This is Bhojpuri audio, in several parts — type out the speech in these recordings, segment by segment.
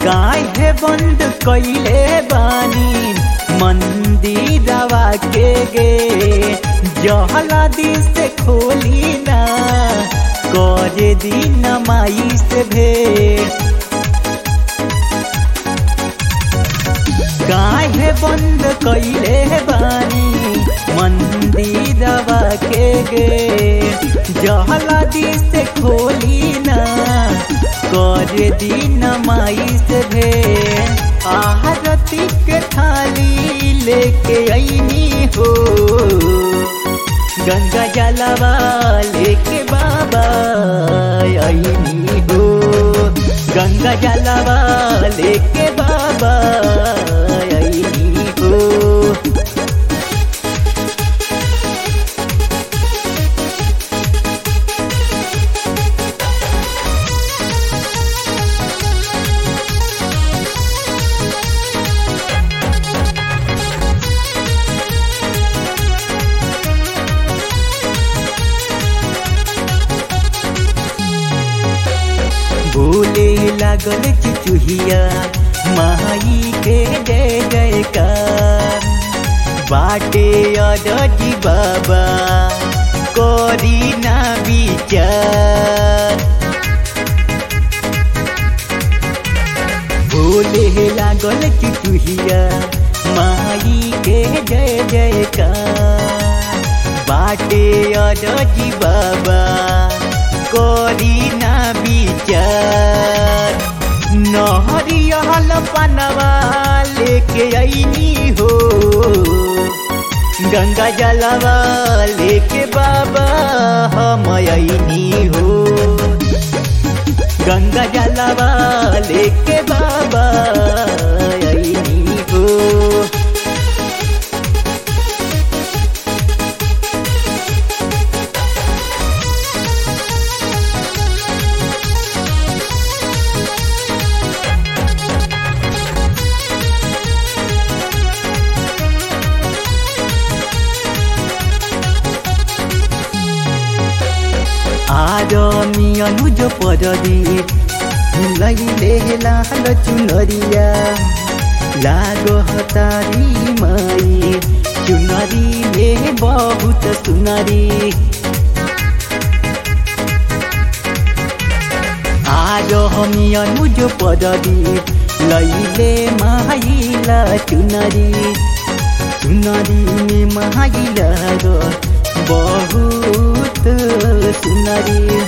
काहे बंद कइले बानी मंदिरवा के गे जहला दिल से खोली ना करे दिन माई से भेंट। काहे बंद कइले बानी मंदिरवा के गे जहला दिल से खोली ना करे दिन माई से भेंट। आरती के थाली लेके आईनी हो गंगा जलवा लेके बाबा आईनी हो गंगा जलवा लेके बाबा आईनी हो। बोले लागल चुचुहिया माई के जय जयकार बाटे अरजी बाबा करी ना विचार। बोले लागल चुचुहिया माई के जय जयकार बाटे अरजी बाबा करी ना विचार। नहरियल पनवा लेके आईनी हो गंगा जलवा लेके बाबा हम आईनी हो गंगा जलवा लेके बाबा आईनी हो। आदमी अनुज पदरी लैले लाल चुनरिया लागो हतारी माई चुनरी में बहुत सुनरी। आदमी अनुज पदरी लैले माइला चुनरी चुनरी में माइला बहुत सुनरी।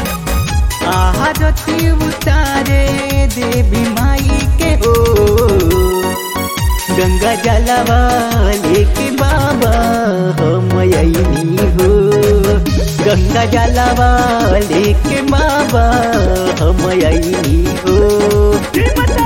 आरती उतारे देवी माई के हो गंगा जलवा लेके बाबा हम आईनी हो गंगा जलवा लेके बाबा हम आईनी हो।